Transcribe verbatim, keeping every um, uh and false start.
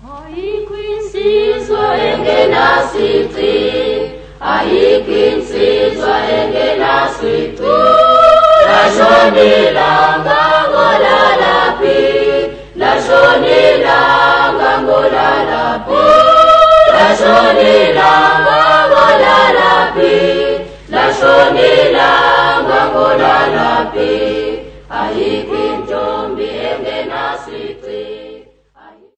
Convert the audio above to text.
Ayikho insizwa engenasici, ayikho insizwa engenasici. Lashonilanga ngolalaphi, lashonilanga ngolalaphi, lashonilanga ngolalaphi, lashonilanga ngolalaphi. Ayikho into